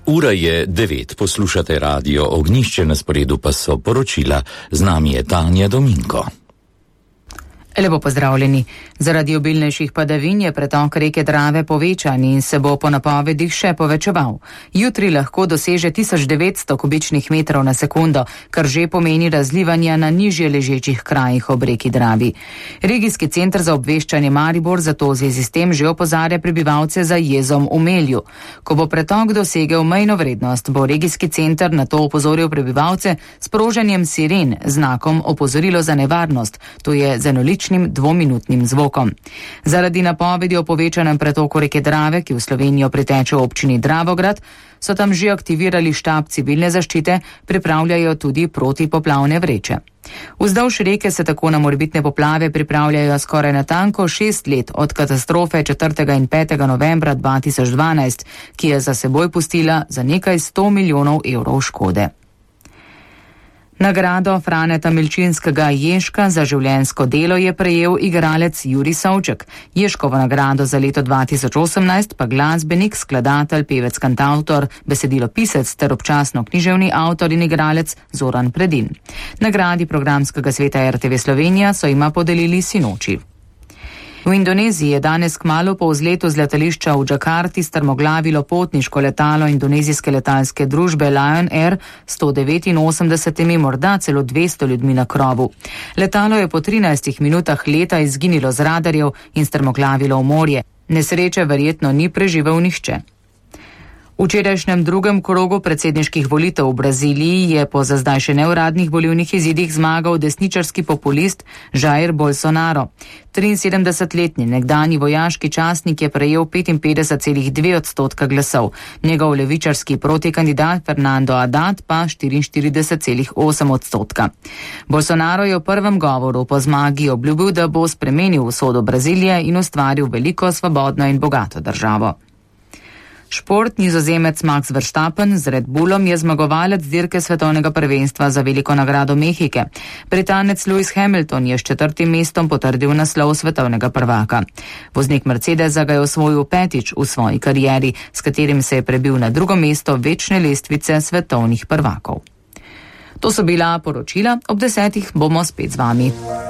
Ura je 9, poslušate Radio Ognjišče, na sporedu pa so poročila, z nami je Tanja Dominko. Lepo pozdravljeni. Zaradi obilnejših padavin je pretok reke Drave povečan in se bo po napovedih še povečeval. Jutri lahko doseže 1900 kubičnih metrov na sekundo, kar že pomeni razlivanje na nižje ležečih krajih ob reki Dravi. Regijski center za obveščanje Maribor zato v zvezi s tem že opozarja prebivalce za jezom v Melju. Ko bo pretok dosegel mejno vrednost, bo regijski center na to opozoril prebivalce s sprožanjem siren, znakom opozorilo za nevarnost, to je z enoličnim dvominutnim zvokom. Zaradi napovedi o povečanem pretoku reke Drave, ki v Slovenijo priteče v občini Dravograd, so tam že aktivirali štab civilne zaščite, pripravljajo tudi protipoplavne vreče. Vzdolž reke se tako na morebitne poplave pripravljajo skoraj natanko 6 let od katastrofe 4. in 5. novembra 2012, ki je za seboj pustila za nekaj 100 milijonov evrov škode. Nagrado Franeta Milčinskega Ježka za življenjsko delo je prejel igralec Jurij Savček. Ježkovo nagrado za leto 2018 pa glasbenik, skladatelj, pevec, kantavtor, besedilopisec ter občasno književni avtor in igralec Zoran Predin. Nagradi programskega sveta RTV Slovenija so jima podelili sinoči. V Indoneziji je danes kmalu po vzletu z letališča v Džakarti strmoglavilo potniško letalo indonezijske letalske družbe Lion Air s 189, morda celo 200 ljudmi na krovu. Letalo je po 13 minutah leta izginilo z radarjev in strmoglavilo v morje. Nesreče verjetno ni preživel nihče. V včerajšnjem drugem krogu predsedniških volitev v Braziliji je po za zdaj še neuradnih volilnih izidih zmagal desničarski populist Jair Bolsonaro. 73-letni nekdanji vojaški častnik je prejel 55,2% glasov, njegov levičarski protikandidat Fernando Haddad pa 44,8%. Bolsonaro je v prvem govoru po zmagi obljubil, da bo spremenil usodo Brazilije in ustvaril veliko, svobodno in bogato državo. Šport, Nizozemec Max Verstappen z Red Bullom je zmagovalec dirke svetovnega prvenstva za veliko nagrado Mehike. Britanec Lewis Hamilton je s 4. mestom potrdil naslov svetovnega prvaka. Voznik Mercedesa ga je osvojil 5. v svoji karieri, s katerim se je prebil na drugo mesto večne lestvice svetovnih prvakov. To so bila poročila, ob 10. bomo spet z vami.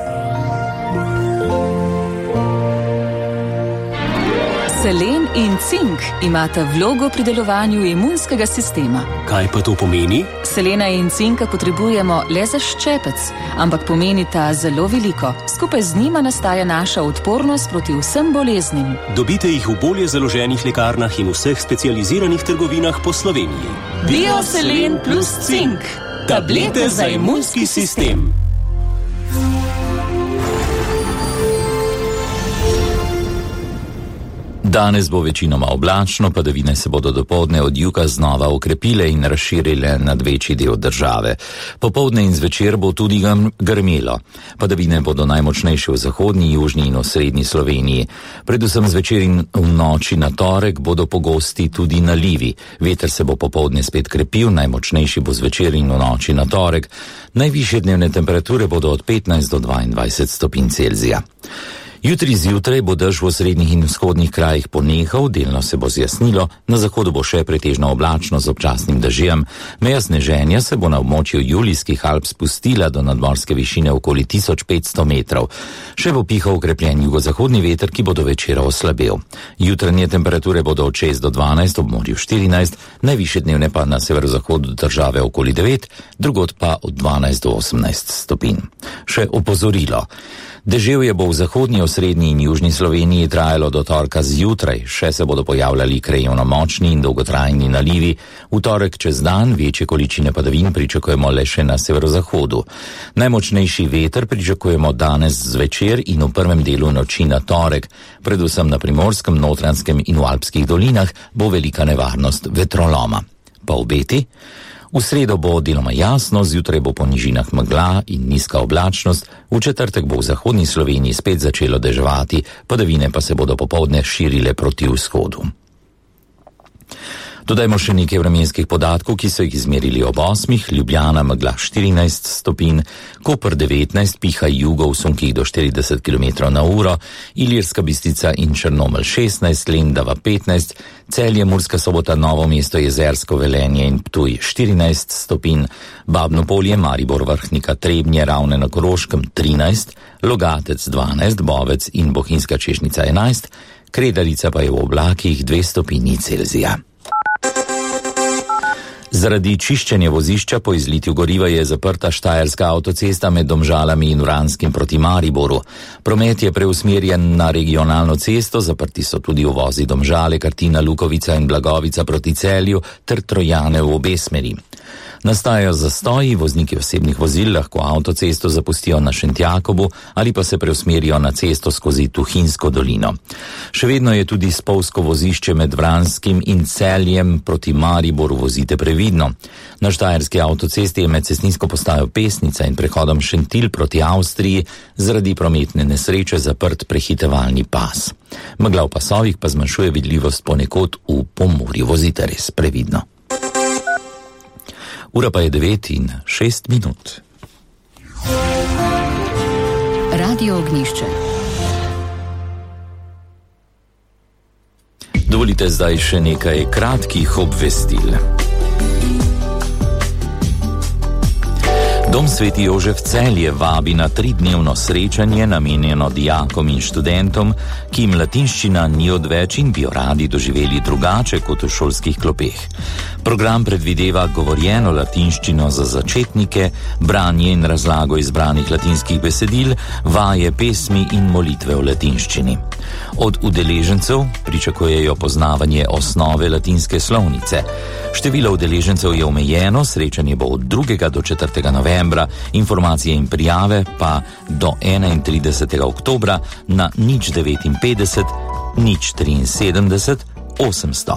Selen in cink imata vlogo pri delovanju imunskega sistema. Kaj pa to pomeni? Selena in cinka potrebujemo le za ščepec, ampak pomenita zelo veliko. Skupaj z njima nastaja naša odpornost proti vsem boleznim. Dobite jih v bolje založenih lekarnah in vseh specializiranih trgovinah po Sloveniji. Bioselen plus cink. Tablete za imunski sistem. Danes bo večinoma oblačno, padavine se bodo dopoldne od juga znova okrepile in razširile nad večji del države. Popoldne in zvečer bo tudi grmelo. Padavine bodo najmočnejše v zahodni, južni in osrednji Sloveniji. Predvsem zvečer in v noči na torek bodo pogosti tudi nalivi. Veter se bo popoldne spet krepil, najmočnejši bo zvečer in v noči na torek. Najvišje dnevne temperature bodo od 15 do 22 stopinj Celzija. Jutri zjutraj bo dež v srednjih in vzhodnih krajih ponehal, delno se bo zjasnilo, na zahodu bo še pretežno oblačno z občasnim dežjem. Meja sneženja se bo na območju Julijskih Alp spustila do nadmorske višine okoli 1500 metrov. Še bo pihal okrepljen jugozahodni veter, ki bo do večera oslabel. Jutranje temperature bodo od 6 do 12, ob morju 14, najvišje dnevne pa na severozahodu države okoli 9, drugod pa od 12 do 18 stopinj. Še opozorilo. Deževje bo v zahodnji, osrednji in južni Sloveniji trajalo do torka zjutraj, še se bodo pojavljali krajevno močni in dolgotrajni nalivi. V torek čez dan večje količine padavin pričakujemo le še na severozahodu. Najmočnejši veter pričakujemo danes zvečer in v prvem delu noči na torek. Predvsem na Primorskem, Notranjskem in v Alpskih dolinah bo velika nevarnost vetroloma. Pa obeti? V sredo bo deloma jasno, zjutraj bo po nižinah megla in nizka oblačnost, v četrtek bo v zahodni Sloveniji spet začelo deževati, padavine pa se bodo popoldne širile proti vzhodu. Dodajmo še nekaj vremenskih podatkov, ki so jih izmerili ob 8. Ljubljana megla 14 stopinj, Koper 19, piha jugo v sunkih do 40 km na uro, Ilirska Bistrica in Črnomelj 16, Lendava 15, Celje, Murska Sobota, Novo mesto, Jezersko, Velenje in Ptuj 14 stopinj, Babno Polje, Maribor, Vrhnika, Trebnje, Ravne na Koroškem 13, Logatec 12, Bovec in Bohinjska Češnica 11, Kredarica pa je v oblakih 2 stopinji Celzija. Zaradi čiščenja vozišča po izlitju goriva je zaprta štajerska avtocesta med Domžalami in Vranskim proti Mariboru. Promet je preusmerjen na regionalno cesto, zaprti so tudi uvozi Domžale, Kartina, Lukovica in Blagovica proti Celju ter Trojane v obe smeri. Nastajajo zastoji, vozniki osebnih vozil lahko avtocesto zapustijo na Šentjakobu ali pa se preusmerijo na cesto skozi Tuhinjsko dolino. Še vedno je tudi spolzko vozišče med Vranskim in Celjem proti Mariboru, vozite previdno. Na štajerski avtocesti je med cestninsko postajo Pesnica in prehodom Šentilj proti Avstriji zaradi prometne nesreče zaprt prehitevalni pas. Megla v pasovih pa zmanjšuje vidljivost ponekod v Pomurju, vozite res previdno. Ura pa je 9:06. Radio Ognjišče. Dovolite zdaj še nekaj kratkih obvestil. Dom Sveti Jožef Celje vabi na 3-dnevno srečanje namenjeno dijakom in študentom, ki jim latinščina ni odveč in bi jo radi doživeli drugače kot v šolskih klopeh. Program predvideva govorjeno latinščino za začetnike, branje in razlago izbranih latinskih besedil, vaje, pesmi in molitve v latinščini. Od udeležencev pričakujejo poznavanje osnove latinske slovnice. Število udeležencev je omejeno, srečanje bo od 2. do 4. novembra, informacije in prijave pa do 31. oktobra na 059 073 800.